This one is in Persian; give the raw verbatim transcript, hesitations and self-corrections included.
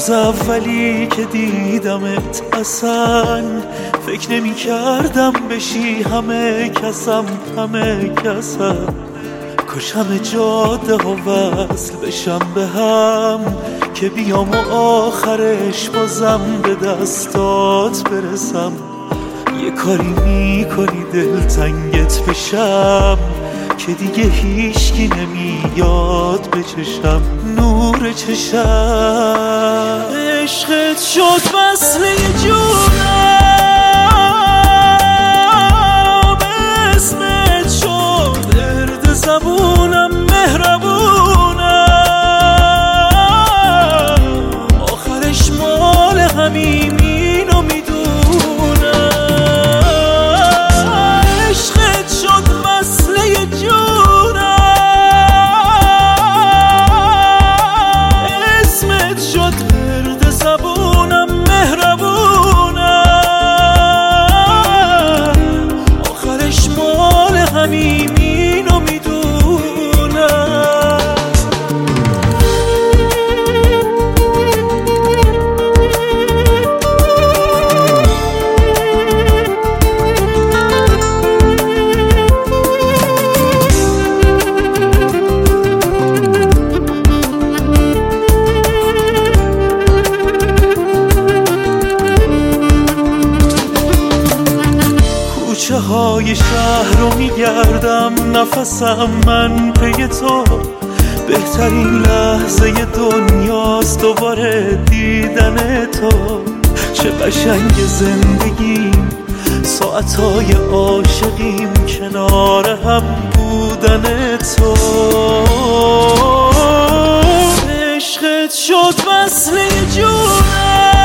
روز اولی که دیدمت اصلا فکر نمی کردم بشی همه کسم همه کسم. کاش همه جاده ها وصل بشم به هم که بیام و آخرش بازم به دستات برسم. یه کاری میکنی دلتنگت بشم که دیگه هیچکی نمیاد به چشم نور چشم. عشقت شد وصله جونم، اسمت شد ارد زبونم، مهربونم، آخرش مال همیم اینو میدونم. عشقت شد وصله جونم، اسمت شد ورد زبونم، مهربونم، آخرش مال همیم اینو میدونم. کوچه های شهر رو میگردم، نفسم من پی تو. بهترین لحظه دنیاست دوباره دیدن تو. چه قشنگ زندگیم، ساعتهای عاشقیم، کنار هم بودن تو. عشقت شد وصله جونم،